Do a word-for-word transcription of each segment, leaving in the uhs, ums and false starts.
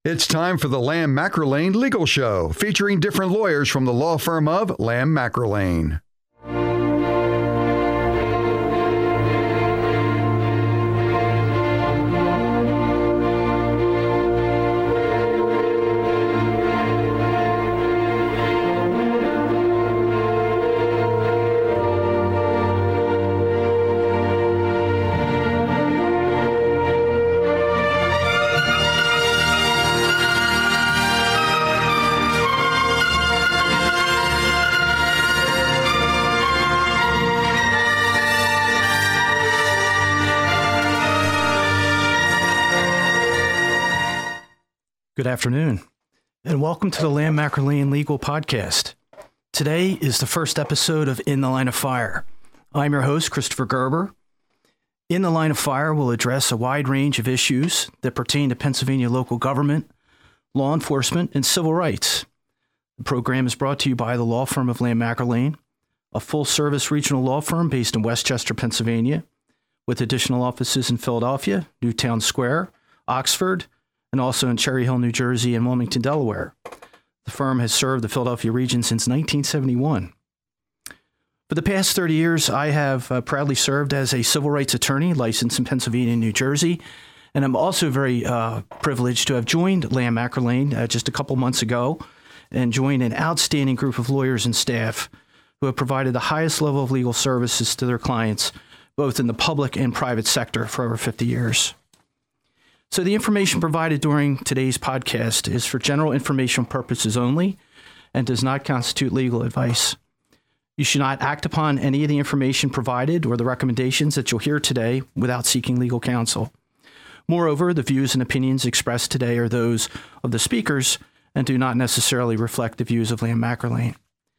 It's time for the Lamb McErlane Legal Show, featuring different lawyers from the law firm of Lamb McErlane. Good afternoon, and welcome to the Lamb McErlane Legal Podcast. Today is the first episode of In the Line of Fire. I'm your host, Christopher Gerber. In the Line of Fire will address a wide range of issues that pertain to Pennsylvania local government, law enforcement, and civil rights. The program is brought to you by the law firm of Lamb McErlane, a full-service regional law firm based in Westchester, Pennsylvania, with additional offices in Philadelphia, Newtown Square, Oxford, and also in Cherry Hill, New Jersey, and Wilmington, Delaware. The firm has served the Philadelphia region since nineteen seventy-one. For the past thirty years, I have uh, proudly served as a civil rights attorney licensed in Pennsylvania and New Jersey, and I'm also very uh, privileged to have joined Lamb McErlane uh, just a couple months ago and joined an outstanding group of lawyers and staff who have provided the highest level of legal services to their clients, both in the public and private sector, for over fifty years. So the information provided during today's podcast is for general information purposes only and does not constitute legal advice. You should not act upon any of the information provided or the recommendations that you'll hear today without seeking legal counsel. Moreover, the views and opinions expressed today are those of the speakers and do not necessarily reflect the views of Lamb McErlane.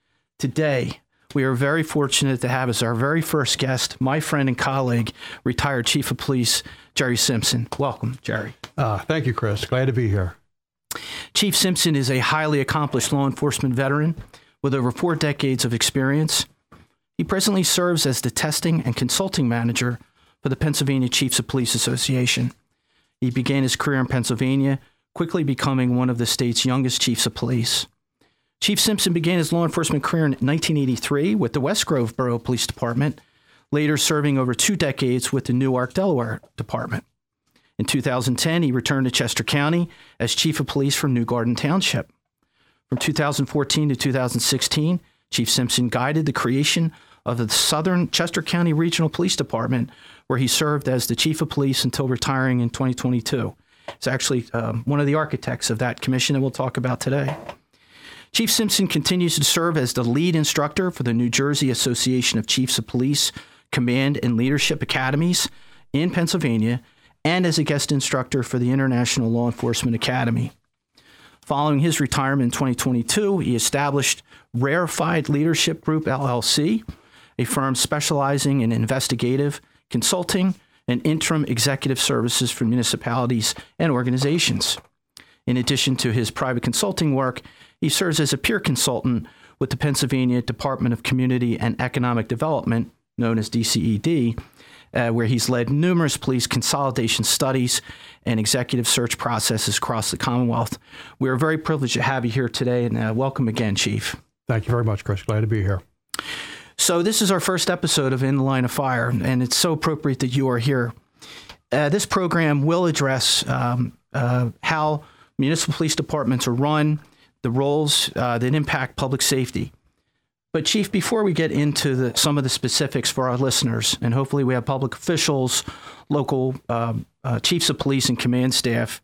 Today, we are very fortunate to have as our very first guest, my friend and colleague, retired Chief of Police, Jerry Simpson. Welcome, Jerry. Uh, thank you, Chris. Glad to be here. Chief Simpson is a highly accomplished law enforcement veteran with over four decades of experience. He presently serves as the testing and consulting manager for the Pennsylvania Chiefs of Police Association. He began his career in Pennsylvania, quickly becoming one of the state's youngest chiefs of police. Chief Simpson began his law enforcement career in nineteen eighty-three with the West Grove Borough Police Department, later serving over two decades with the Newark, Delaware Department. In two thousand ten, he returned to Chester County as Chief of Police for New Garden Township. From two thousand fourteen to two thousand sixteen, Chief Simpson guided the creation of the Southern Chester County Regional Police Department, where he served as the Chief of Police until retiring in twenty twenty-two. He's actually um, one of the architects of that commission that we'll talk about today. Chief Simpson continues to serve as the lead instructor for the New Jersey Association of Chiefs of Police Command and Leadership Academies in Pennsylvania and as a guest instructor for the International Law Enforcement Academy. Following his retirement in twenty twenty-two, he established Rarefied Leadership Group, L L C, a firm specializing in investigative, consulting, and interim executive services for municipalities and organizations. In addition to his private consulting work, he serves as a peer consultant with the Pennsylvania Department of Community and Economic Development, known as D C E D, uh, where he's led numerous police consolidation studies and executive search processes across the Commonwealth. We are very privileged to have you here today, and uh, welcome again, Chief. Thank you very much, Chris. Glad to be here. So this is our first episode of In the Line of Fire, and it's so appropriate that you are here. Uh, this program will address um, uh, how municipal police departments are run, the roles uh, that impact public safety. But Chief, before we get into the, some of the specifics for our listeners, and hopefully we have public officials, local um, uh, chiefs of police and command staff,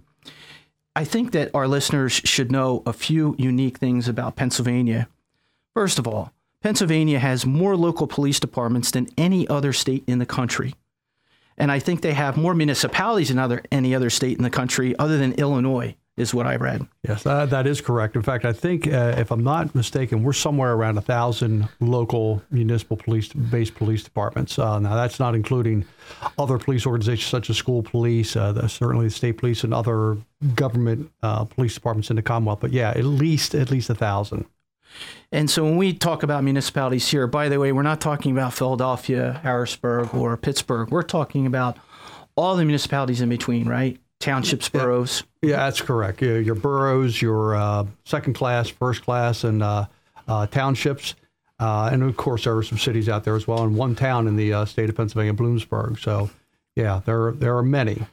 I think that our listeners should know a few unique things about Pennsylvania. First of all, Pennsylvania has more local police departments than any other state in the country. And I think they have more municipalities than other, any other state in the country other than Illinois, is what I read. Yes, that, that is correct. In fact, I think, uh, if I'm not mistaken, we're somewhere around a thousand local municipal police-based police departments. Uh, now, that's not including other police organizations such as school police, uh, the, certainly the state police and other government uh, police departments in the Commonwealth. But yeah, at least at least a thousand. And so when we talk about municipalities here, by the way, we're not talking about Philadelphia, Harrisburg, or Pittsburgh. We're talking about all the municipalities in between, right? townships, boroughs. Yeah, that's correct. Your, your boroughs, your uh, second class, first class, and uh, uh, townships. Uh, and of course, there are some cities out there as well, and one town in the uh, state of Pennsylvania, Bloomsburg. So, yeah, there, there are many.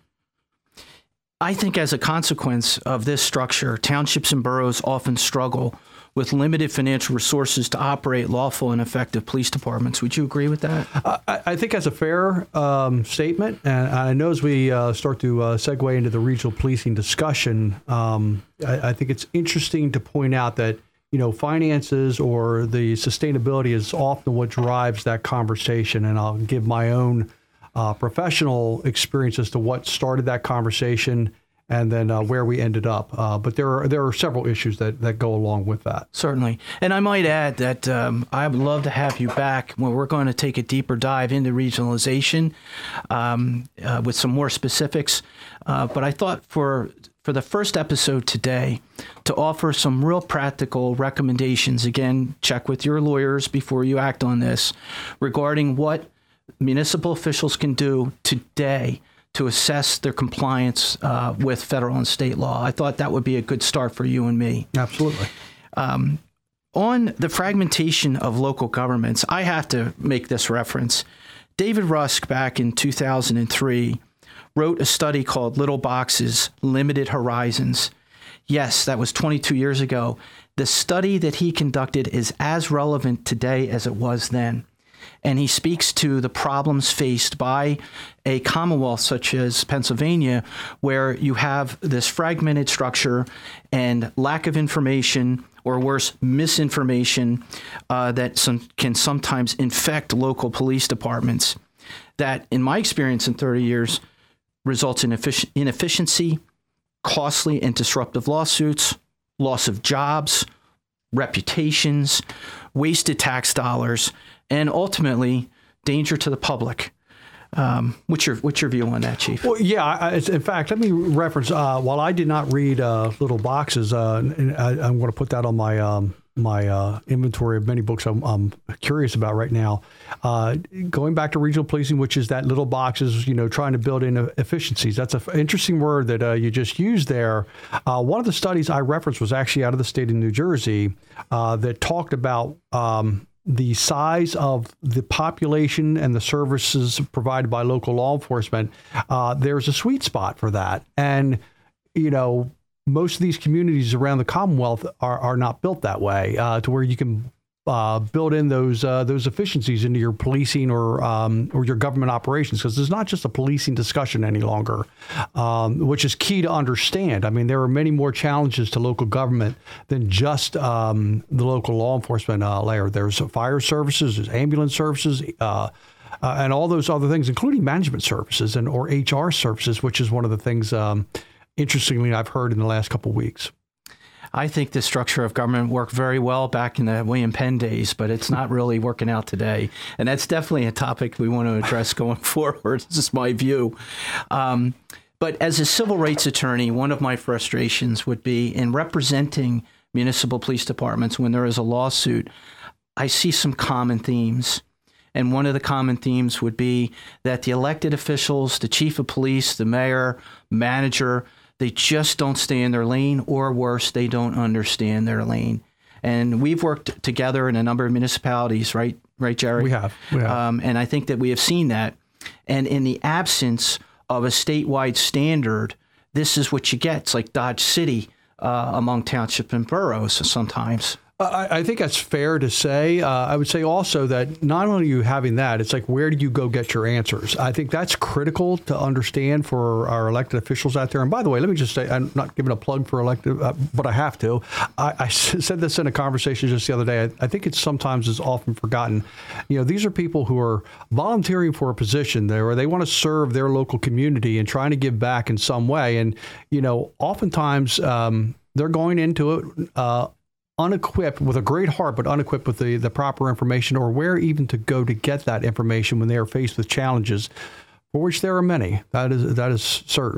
I think as a consequence of this structure, townships and boroughs often struggle with limited financial resources to operate lawful and effective police departments. Would you agree with that? I, I think that's a fair um, statement. And I know as we uh, start to uh, segue into the regional policing discussion, um, I, I think it's interesting to point out that, you know, finances or the sustainability is often what drives that conversation. And I'll give my own uh, professional experience as to what started that conversation and then uh, where we ended up. Uh, but there are there are several issues that, that go along with that. Certainly. And I might add that um, I would love to have you back when we're going to take a deeper dive into regionalization um, uh, with some more specifics. Uh, but I thought for for the first episode today to offer some real practical recommendations, again, check with your lawyers before you act on this, regarding what municipal officials can do today to assess their compliance uh, with federal and state law. I thought that would be a good start for you and me. Absolutely. Um, on the fragmentation of local governments, I have to make this reference. David Rusk, back in two thousand three, wrote a study called Little Boxes, Limited Horizons. Yes, that was twenty-two years ago. The study that he conducted is as relevant today as it was then. And he speaks to the problems faced by a commonwealth such as Pennsylvania, where you have this fragmented structure and lack of information, or worse, misinformation, uh, that some, can sometimes infect local police departments. That, in my experience in thirty years, results in effic- inefficiency, costly and disruptive lawsuits, loss of jobs, reputations, wasted tax dollars, and ultimately danger to the public. Um, what's your what's your view on that, Chief? Well, yeah. I, in fact, let me reference. Uh, while I did not read uh, Little Boxes, uh, and I, I'm going to put that on my um, my uh, inventory of many books I'm, I'm curious about right now. Uh, going back to regional policing, which is that Little Boxes, you know, trying to build in efficiencies. That's an interesting word that uh, you just used there. Uh, one of the studies I referenced was actually out of the state of New Jersey uh, that talked about Um, the size of the population and the services provided by local law enforcement. Uh, there's a sweet spot for that. And, you know, most of these communities around the Commonwealth are, are not built that way uh, to where you can uh, build in those uh, those efficiencies into your policing or um, or your government operations, because there's not just a policing discussion any longer, um, which is key to understand. I mean, there are many more challenges to local government than just um, the local law enforcement uh, layer. There's fire services, there's ambulance services, uh, uh, and all those other things, including management services and or H R services, which is one of the things, um, interestingly, I've heard in the last couple of weeks. I think the structure of government worked very well back in the William Penn days, but it's not really working out today. And that's definitely a topic we want to address going forward. This is my view. Um, but as a civil rights attorney, one of my frustrations would be in representing municipal police departments when there is a lawsuit, I see some common themes. And one of the common themes would be that the elected officials, the chief of police, the mayor, manager, they just don't stay in their lane, or worse, they don't understand their lane. And we've worked together in a number of municipalities, right, right, Jerry? We have. We have. Um, and I think that we have seen that. And in the absence of a statewide standard, this is what you get. It's like Dodge City uh, among township and boroughs sometimes. I, I think that's fair to say. Uh, I would say also that not only are you having that, it's like, where do you go get your answers? I think that's critical to understand for our elected officials out there. And by the way, let me just say, I'm not giving a plug for elected, uh, but I have to. I, I said this in a conversation just the other day. I, I think it's sometimes is often forgotten. You know, these are people who are volunteering for a position there, or they want to serve their local community and trying to give back in some way. And, you know, oftentimes um, they're going into it uh, unequipped, with a great heart, but unequipped with the, the proper information, or where even to go to get that information when they are faced with challenges, for which there are many. That is that is certain.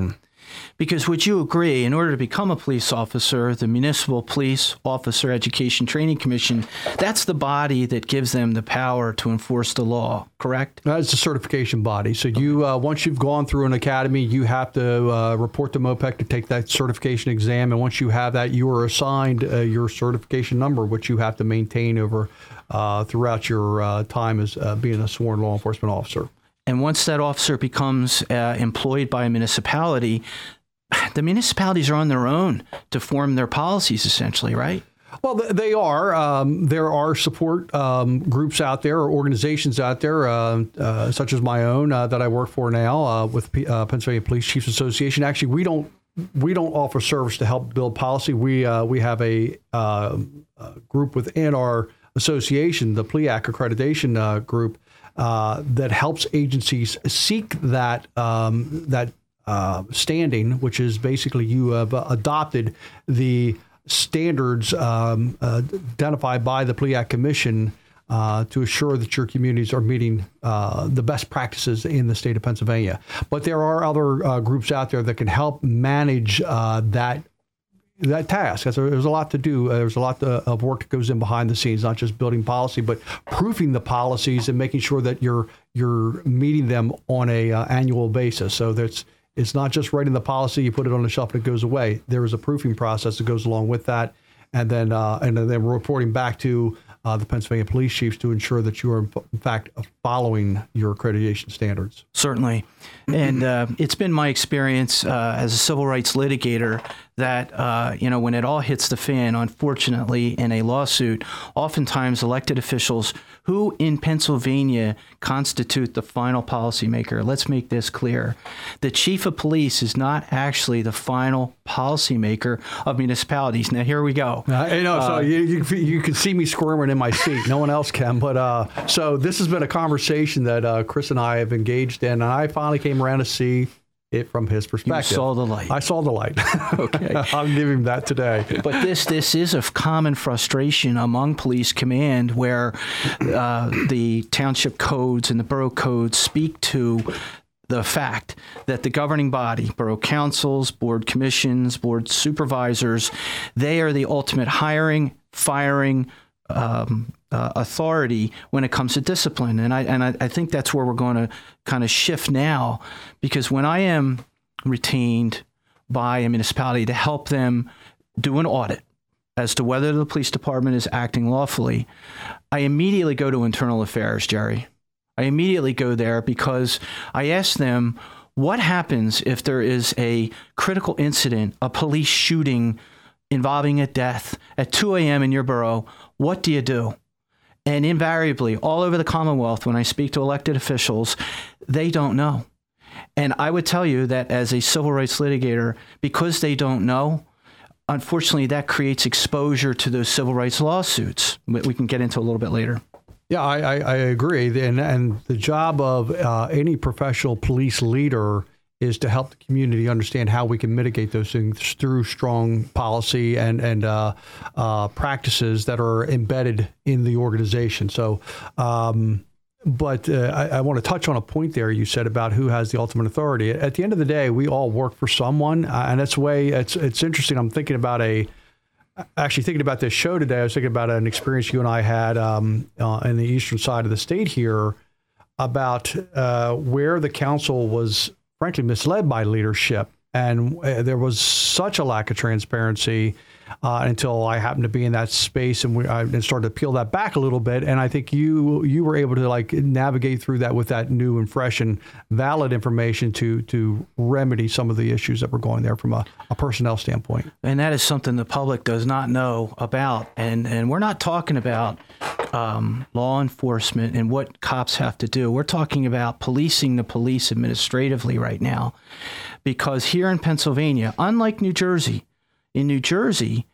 Because would you agree, in order to become a police officer, the Municipal Police Officer Education Training Commission, that's the body that gives them the power to enforce the law, correct? That's a certification body. So you, uh, once you've gone through an academy, you have to uh, report to MOPEC to take that certification exam. And once you have that, you are assigned uh, your certification number, which you have to maintain over uh, throughout your uh, time as uh, being a sworn law enforcement officer. And once that officer becomes uh, employed by a municipality, the municipalities are on their own to form their policies, essentially, right? Well, they are. Um, there are support um, groups out there or organizations out there, uh, uh, such as my own uh, that I work for now uh, with P- uh, Pennsylvania Police Chiefs Association. Actually, we don't we don't offer service to help build policy. We uh, we have a, uh, a group within our association, the P L E A C accreditation uh, group, uh, that helps agencies seek that um, that. Uh, standing, which is basically you have uh, adopted the standards um, uh, identified by the P L E A C Commission uh, to assure that your communities are meeting uh, the best practices in the state of Pennsylvania. But there are other uh, groups out there that can help manage uh, that that task. There's a, there's a lot to do. Uh, there's a lot to, of work that goes in behind the scenes, not just building policy, but proofing the policies and making sure that you're you're meeting them on a uh, annual basis. So that's It's not just writing the policy, you put it on the shelf and it goes away. There is a proofing process that goes along with that. And then uh, and then reporting back to uh, the Pennsylvania police chiefs to ensure that you are, in fact, following your accreditation standards. Certainly. And uh, it's been my experience uh, as a civil rights litigator that, uh, you know, when it all hits the fan, unfortunately, in a lawsuit, oftentimes elected officials who in Pennsylvania constitute the final policymaker. Let's make this clear. The chief of police is not actually the final policymaker of municipalities. Now, here we go. Uh, you know, so uh, you, you you can see me squirming in my seat. No one else can. But uh, so this has been a conversation that uh, Chris and I have engaged in, and I finally came around to see it from his perspective. You saw the light. I saw the light. Okay. I'll give him that today. But this this is a common frustration among police command where uh, the township codes and the borough codes speak to the fact that the governing body, borough councils, board commissions, board supervisors, they are the ultimate hiring, firing, um, uh, authority when it comes to discipline. And I and I, I think that's where we're going to kind of shift now, because when I am retained by a municipality to help them do an audit as to whether the police department is acting lawfully, I immediately go to internal affairs, Jerry. I immediately go there because I ask them, what happens if there is a critical incident, a police shooting involving a death at two a.m. in your borough? What do you do? And invariably, all over the Commonwealth, when I speak to elected officials, they don't know. And I would tell you that as a civil rights litigator, because they don't know, unfortunately, that creates exposure to those civil rights lawsuits. We can get into a little bit later. Yeah, I, I, I agree. And, and the job of uh, any professional police leader is to help the community understand how we can mitigate those things through strong policy and, and uh, uh, practices that are embedded in the organization. So, um, but uh, I, I want to touch on a point there you said about who has the ultimate authority. At the end of the day, we all work for someone, uh, and that's the way it's, it's interesting. I'm thinking about a Actually, thinking about this show today, I was thinking about an experience you and I had um, uh, in the eastern side of the state here about uh, where the council was, frankly, misled by leadership. And uh, there was such a lack of transparency uh, until I happened to be in that space, and we I and started to peel that back a little bit. And I think you you were able to like navigate through that with that new and fresh and valid information to to remedy some of the issues that were going there from a, a personnel standpoint. And that is something the public does not know about. And and we're not talking about um, law enforcement and what cops have to do. We're talking about policing the police administratively right now, because here in Pennsylvania, unlike New Jersey, in New Jersey,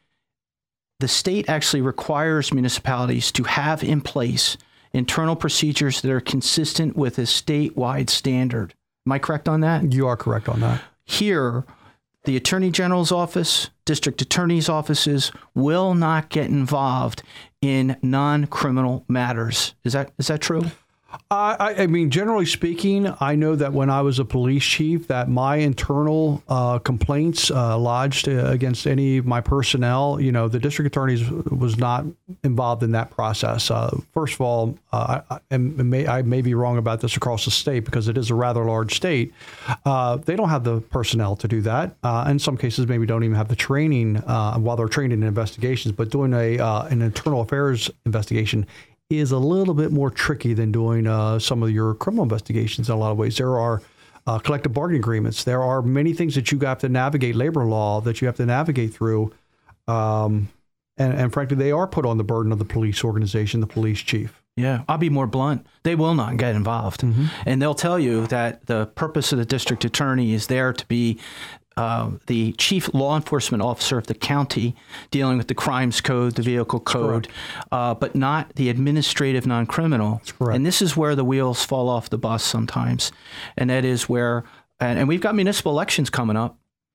the state actually requires municipalities to have in place internal procedures that are consistent with a statewide standard. Am I correct on that? You are correct on that. Here, the Attorney General's office, district attorney's offices will not get involved in non-criminal matters. Is that is that true? I, I mean, generally speaking, I know that when I was a police chief, that my internal uh, complaints uh, lodged against any of my personnel, you know, the district attorneys was not involved in that process. Uh, first of all, uh, I, I, may, I may be wrong about this across the state because it is a rather large state. Uh, they don't have the personnel to do that. Uh, in some cases, maybe don't even have the training uh, while they're trained in investigations. But doing a uh, an internal affairs investigation is a little bit more tricky than doing uh, some of your criminal investigations in a lot of ways. There are uh, collective bargaining agreements. There are many things that you have to navigate, labor law that you have to navigate through. Um, and, and frankly, they are put on the burden of the police organization, the police chief. Yeah, I'll be more blunt. They will not get involved. Mm-hmm. And they'll tell you that the purpose of the district attorney is there to be Uh, the chief law enforcement officer of the county dealing with the crimes code, the vehicle code, uh, but not the administrative non-criminal. And this is where the wheels fall off the bus sometimes. And that is where, and, and we've got municipal elections coming up.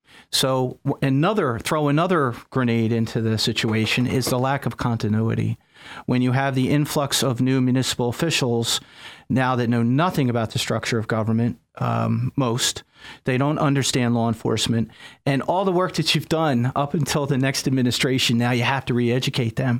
So another, throw another grenade into the situation is the lack of continuity. When you have the influx of new municipal officials now that know nothing about the structure of government, um, most, they don't understand law enforcement, and all the work that you've done up until the next administration, now you have to re-educate them.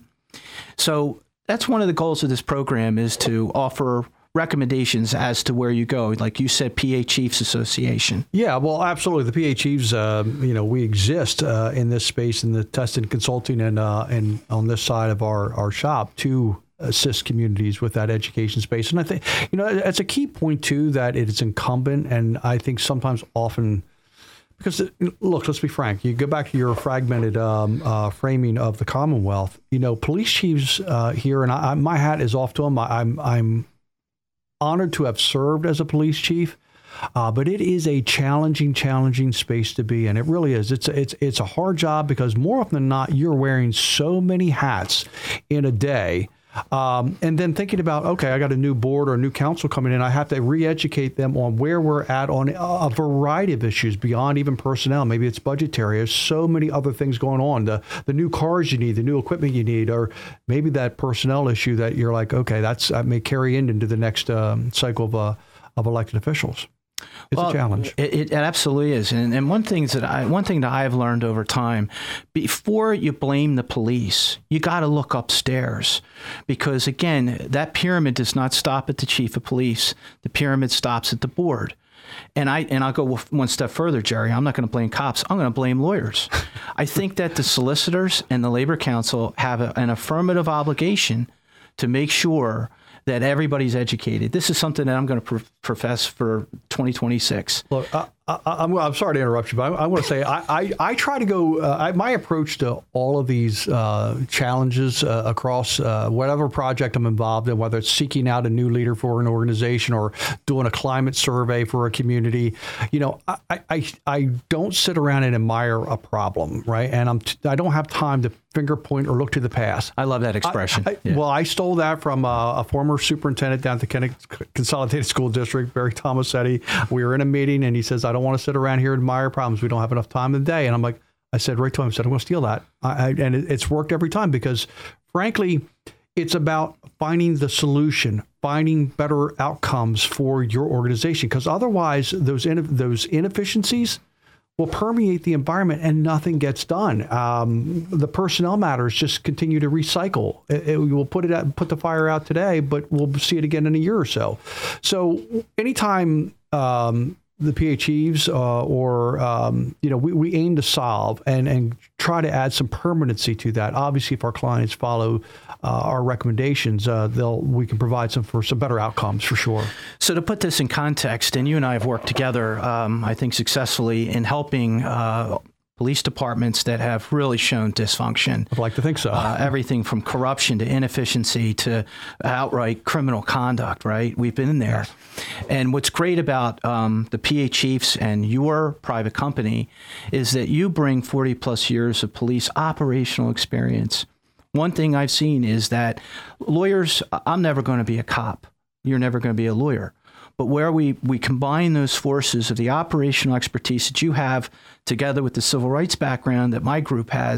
So that's one of the goals of this program, is to offer recommendations as to where you go. Like you said, P A Chiefs Association. Yeah, well, absolutely. The P A Chiefs, uh, you know, we exist uh, in this space in the test and consulting and uh, and on this side of our, our shop to assist communities with that education space. And I think, you know, it's a key point, too, that it is incumbent, and I think sometimes often, because, look, let's be frank, you go back to your fragmented um, uh, framing of the Commonwealth, you know, police chiefs uh, here, and I, I, my hat is off to them. I, I'm, I'm honored to have served as a police chief, uh, but it is a challenging, challenging space to be in. It really is. It's a, it's it's a hard job because more often than not, you're wearing so many hats in a day. Um, and then thinking about, okay, I got a new board or a new council coming in. I have to re-educate them on where we're at on a variety of issues beyond even personnel. Maybe it's budgetary. There's so many other things going on. The the new cars you need, the new equipment you need, or maybe that personnel issue that you're like, okay, that's that may carry in into the next um, cycle of uh, of elected officials. It's well, a challenge. It, it absolutely is. And, and one thing that I, one thing that I've learned over time, before you blame the police, you got to look upstairs, because again, that pyramid does not stop at the chief of police. The pyramid stops at the board. And I and I'll go one step further, Jerry. I'm not going to blame cops. I'm going to blame lawyers. I think that the solicitors and the Labor Council have a, an affirmative obligation to make sure that everybody's educated. This is something that I'm going to pro- profess for twenty twenty-six. Look, I, I, I'm, I'm sorry to interrupt you, but I, I want to say I, I, I try to go, uh, I, my approach to all of these uh, challenges uh, across uh, whatever project I'm involved in, whether it's seeking out a new leader for an organization or doing a climate survey for a community, you know, I, I, I don't sit around and admire a problem, right? And I'm t- I don't have time to finger point or look to the past. I love that expression. I, I, yeah. Well, I stole that from uh, a former superintendent down at the Connecticut Consolidated School District, Barry Tomasetti. We were in a meeting and he says, I don't want to sit around here and admire problems. We don't have enough time in the day. And I'm like, I said right to him, I said, I'm going to steal that. I, I, and it, it's worked every time because, frankly, it's about finding the solution, finding better outcomes for your organization. Because otherwise, those in, those inefficiencies will permeate the environment and nothing gets done. Um, the personnel matters just continue to recycle. It, it, we'll put it out, put the fire out today, but we'll see it again in a year or so. So anytime um, the P A Chiefs uh, or, um, you know, we, we aim to solve and, and try to add some permanency to that. Obviously, if our clients follow uh, our recommendations, uh, they'll we can provide some for some better outcomes for sure. So to put this in context, and you and I have worked together, um, I think successfully in helping uh, police departments that have really shown dysfunction. I'd like to think so. Uh, everything from corruption to inefficiency to outright criminal conduct, right? We've been in there. And what's great about um, the P A Chiefs and your private company is that you bring forty plus years of police operational experience. One thing I've seen is that lawyers, I'm never going to be a cop. You're never going to be a lawyer. But where we, we combine those forces of the operational expertise that you have together with the civil rights background that my group has,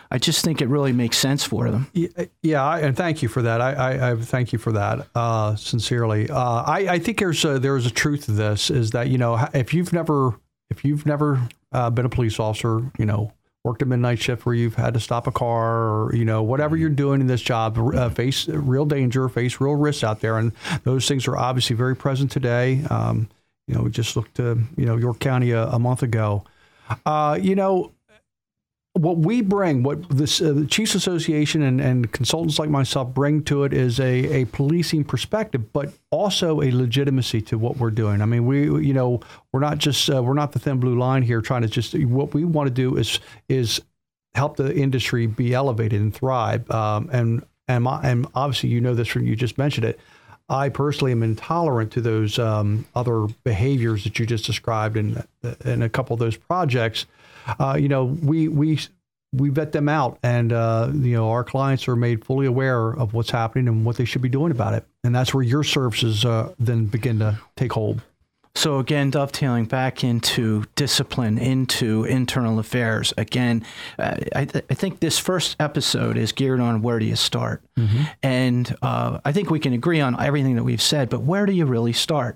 I just think it really makes sense for them. Yeah, I, and thank you for that. I, I, I thank you for that uh, sincerely. Uh, I, I think there's a, there's a truth to this. Is that, you know, if you've never if you've never uh, been a police officer, you know, worked a midnight shift where you've had to stop a car, or, you know, whatever you're doing in this job, uh, face real danger, face real risks out there, and those things are obviously very present today. Um, you know, we just looked to you know York County a, a month ago. Uh, you know. What we bring, what this, uh, the Chiefs Association and, and consultants like myself bring to it is a, a policing perspective, but also a legitimacy to what we're doing. I mean, we, you know, we're not just, uh, we're not the thin blue line here trying to just, what we want to do is, is help the industry be elevated and thrive. Um, and, and, my, and obviously, you know this from, you just mentioned it. I personally am intolerant to those um, other behaviors that you just described in, in a couple of those projects. Uh, you know, we we we vet them out, and uh, you know, our clients are made fully aware of what's happening and what they should be doing about it, and that's where your services uh, then begin to take hold. So again, dovetailing back into discipline, into internal affairs. Again, uh, I, th- I think this first episode is geared on where do you start, mm-hmm. and uh, I think we can agree on everything that we've said. But where do you really start?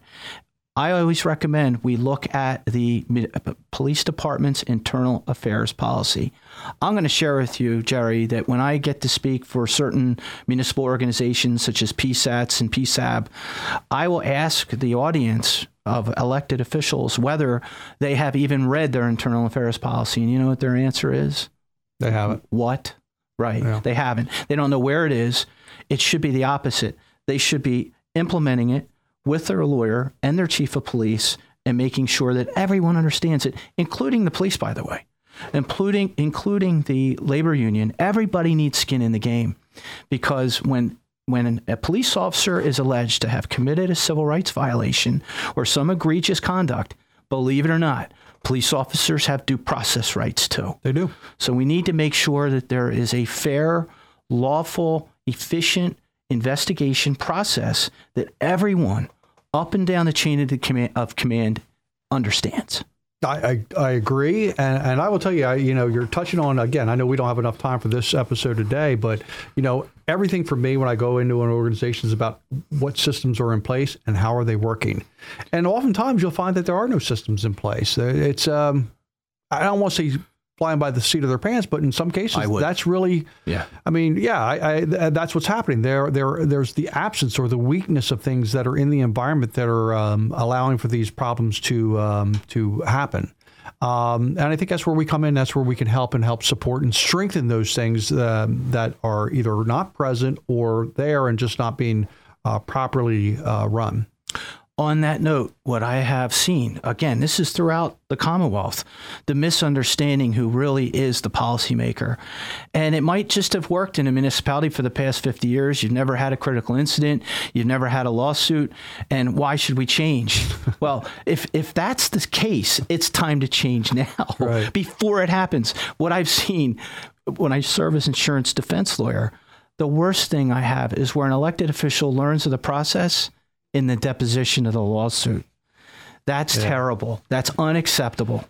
I always recommend we look at the police department's internal affairs policy. I'm going to share with you, Jerry, that when I get to speak for certain municipal organizations such as P SATs and P S A B, I will ask the audience of elected officials whether they have even read their internal affairs policy. And you know what their answer is? They haven't. What? Right. Yeah. They haven't. They don't know where it is. It should be the opposite. They should be implementing it with their lawyer and their chief of police and making sure that everyone understands it, including the police, by the way, including including the labor union. Everybody needs skin in the game, because when when a police officer is alleged to have committed a civil rights violation or some egregious conduct, believe it or not, police officers have due process rights too. They do. So we need to make sure that there is a fair, lawful, efficient investigation process that everyone up and down the chain of, the command, of command understands. I, I, I agree. And, and I will tell you, I, you know, you're touching on, again, I know we don't have enough time for this episode today, but, you know, everything for me when I go into an organization is about what systems are in place and how are they working. And oftentimes you'll find that there are no systems in place. It's, um, I don't want to say flying by the seat of their pants, but in some cases, that's really, yeah. I mean, yeah, I, I, that's what's happening there. There, there's the absence or the weakness of things that are in the environment that are um, allowing for these problems to um, to happen. Um, and I think that's where we come in. That's where we can help and help support and strengthen those things uh, that are either not present or there and just not being uh, properly uh, run. On that note, what I have seen, again, this is throughout the Commonwealth, the misunderstanding who really is the policymaker. And it might just have worked in a municipality for the past fifty years. You've never had a critical incident. You've never had a lawsuit. And why should we change? Well, if if that's the case, it's time to change now, right, before it happens. What I've seen when I serve as insurance defense lawyer, the worst thing I have is where an elected official learns of the process in the deposition of the lawsuit. That's yeah. terrible. That's unacceptable.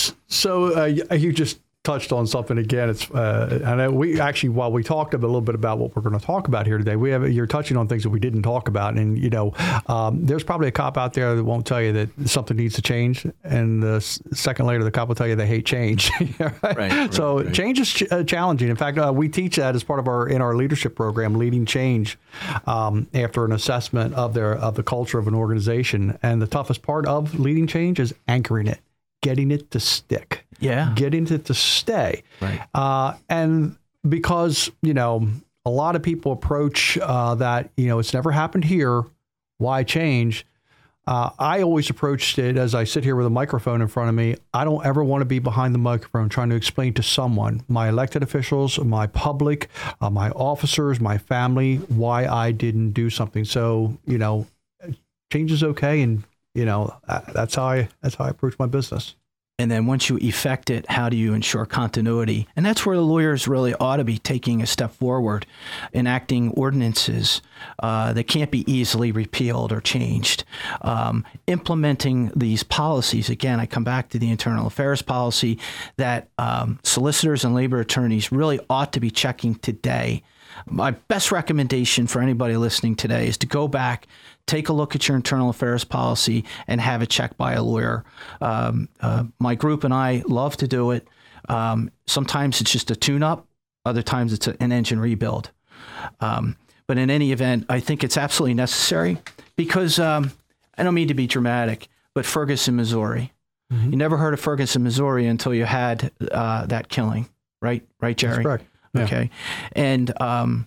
So uh, you just touched on something again. It's uh, and we actually, while we talked a little bit about what we're going to talk about here today, we have you're touching on things that we didn't talk about, and you know, um, there's probably a cop out there that won't tell you that something needs to change, and the second later, the cop will tell you they hate change. right? Right, right, so right. change is ch- uh, challenging. In fact, uh, we teach that as part of our in our leadership program, Leading Change, um, after an assessment of their of the culture of an organization. And the toughest part of leading change is anchoring it, getting it to stick. Yeah. Getting it to stay. Right. Uh, and because, you know, a lot of people approach uh, that, you know, it's never happened here. Why change? Uh, I always approached it as I sit here with a microphone in front of me. I don't ever want to be behind the microphone trying to explain to someone, my elected officials, my public, uh, my officers, my family, why I didn't do something. So, you know, change is okay. And, you know, that's how I, that's how I approach my business. And then once you effect it, how do you ensure continuity? And that's where the lawyers really ought to be taking a step forward, enacting ordinances uh, that can't be easily repealed or changed, um, implementing these policies. Again, I come back to the internal affairs policy that um, solicitors and labor attorneys really ought to be checking today. My best recommendation for anybody listening today is to go back, take a look at your internal affairs policy, and have it checked by a lawyer. Um, uh, my group and I love to do it. Um, sometimes it's just a tune-up. Other times it's a, an engine rebuild. Um, but in any event, I think it's absolutely necessary because um, I don't mean to be dramatic, but Ferguson, Missouri. Mm-hmm. You never heard of Ferguson, Missouri until you had uh, that killing, right? Right, Jerry? That's correct. Yeah. Okay. And um,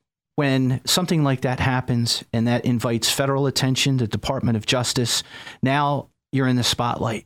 when something like that happens and that invites federal attention, the Department of Justice, now you're in the spotlight.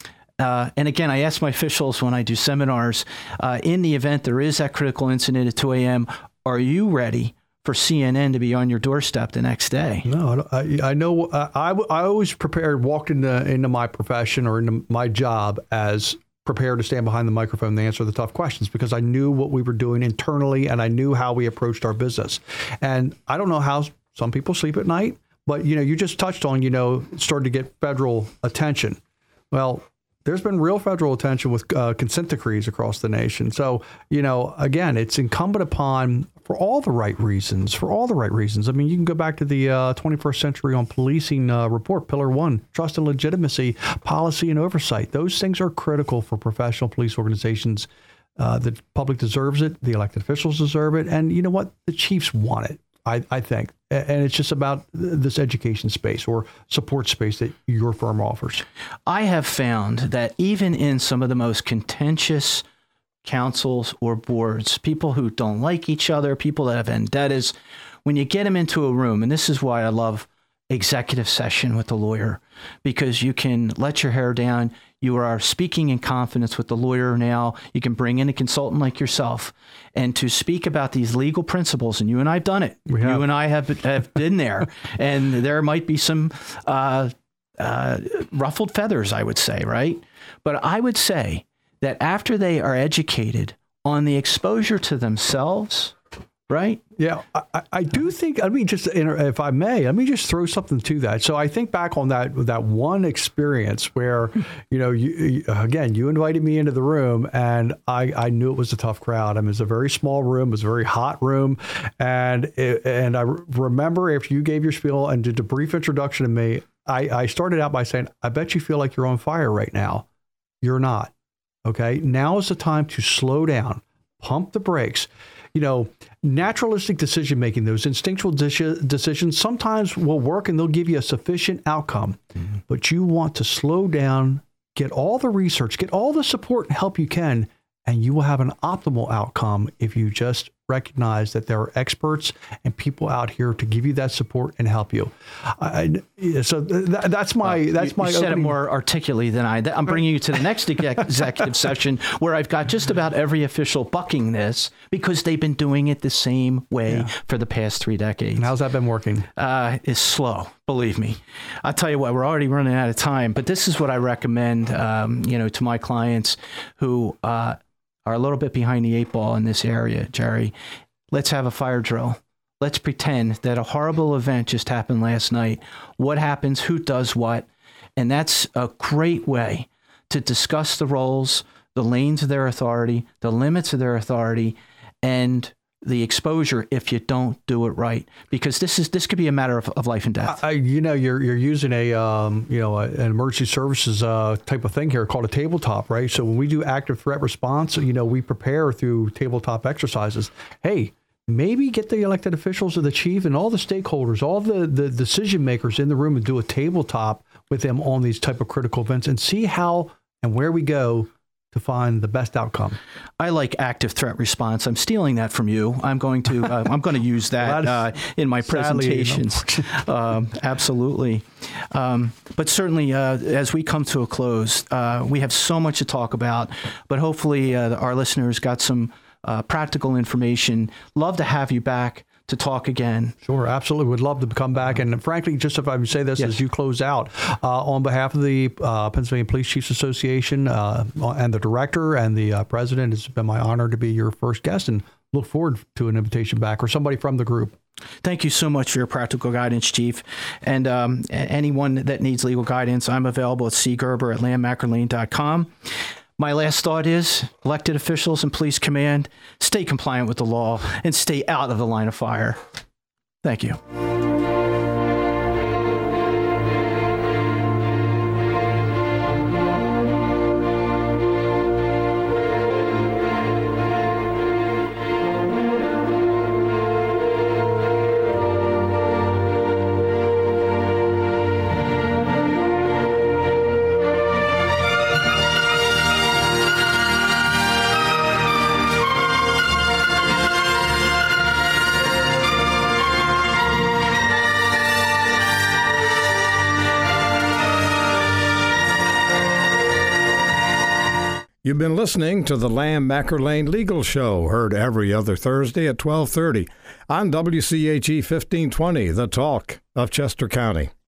Uh, and again, I ask my officials when I do seminars, uh, in the event there is that critical incident at two a.m., are you ready for C N N to be on your doorstep the next day? No, I, I know. I, I, I always prepared, walked into, into my profession or into my job as prepared to stand behind the microphone and answer the tough questions because I knew what we were doing internally and I knew how we approached our business. And I don't know how some people sleep at night, but, you know, you just touched on, you know, started to get federal attention. Well, there's been real federal attention with uh, consent decrees across the nation. So, you know, again, it's incumbent upon, for all the right reasons, for all the right reasons. I mean, you can go back to the uh, twenty-first Century on Policing uh, report, Pillar One, trust and legitimacy, policy and oversight. Those things are critical for professional police organizations. Uh, the public deserves it. The elected officials deserve it. And you know what? The chiefs want it, I, I think. And it's just about this education space or support space that your firm offers. I have found that even in some of the most contentious councils or boards, people who don't like each other, people that have vendettas, when you get them into a room, and this is why I love executive session with the lawyer, because you can let your hair down. You are speaking in confidence with the lawyer now. You can bring in a consultant like yourself and to speak about these legal principles. And you and I have done it. We have. You and I have, have been there. And there might be some uh, uh, ruffled feathers, I would say, right? But I would say that after they are educated on the exposure to themselves, right? Yeah, I, I do think, I mean, just if I may, let me just throw something to that. So I think back on that that one experience where, you know, you, you, again, you invited me into the room and I, I knew it was a tough crowd. I mean, it was a very small room. It was a very hot room. And it, and I remember after you gave your spiel and did a brief introduction to me, I, I started out by saying, I bet you feel like you're on fire right now. You're not. Okay. Now is the time to slow down, pump the brakes. You know, naturalistic decision making, those instinctual de- decisions sometimes will work and they'll give you a sufficient outcome. Mm-hmm. But you want to slow down, get all the research, get all the support and help you can, and you will have an optimal outcome if you just recognize that there are experts and people out here to give you that support and help you. I, so th- that's my well, that's you, my. You said opening. it more articulately than I. I'm bringing you to the next executive session where I've got just about every official bucking this because they've been doing it the same way yeah. for the past three decades. And how's that been working? Uh, it's slow, believe me. I'll tell you what, we're already running out of time, but this is what I recommend, um, you know, to my clients who uh, are a little bit behind the eight ball in this area, Jerry. Let's have a fire drill. Let's pretend that a horrible event just happened last night. What happens? Who does what? And that's a great way to discuss the roles, the lanes of their authority, the limits of their authority, and the exposure if you don't do it right, because this is this could be a matter of, of life and death. I, you know, you're you're using a um, you know a, an emergency services uh, type of thing here called a tabletop, right? So when we do active threat response, you know, we prepare through tabletop exercises. Hey, maybe get the elected officials or the chief and all the stakeholders, all the the decision makers in the room and do a tabletop with them on these type of critical events and see how and where we go to find the best outcome. I like active threat response. I'm stealing that from you. I'm going to uh, I'm going to use that uh, in my presentations. um, absolutely. Um, but certainly, uh, as we come to a close, uh, we have so much to talk about. But hopefully, uh, our listeners got some uh, practical information. Love to have you back to talk again. Sure, absolutely. Would love to come back. And frankly, just if I would say this Yes. as you close out, uh, on behalf of the uh, Pennsylvania Police Chiefs Association uh, and the director and the uh, president, it's been my honor to be your first guest, and look forward to an invitation back or somebody from the group. Thank you so much for your practical guidance, Chief. And um, anyone that needs legal guidance, I'm available at c gerber at lamb macker lane dot com. My last thought is, elected officials and police command, stay compliant with the law and stay out of the line of fire. Thank you. You've been listening to the Lamb Macker Lane Legal Show, heard every other Thursday at twelve thirty on W C H E fifteen twenty, The Talk of Chester County.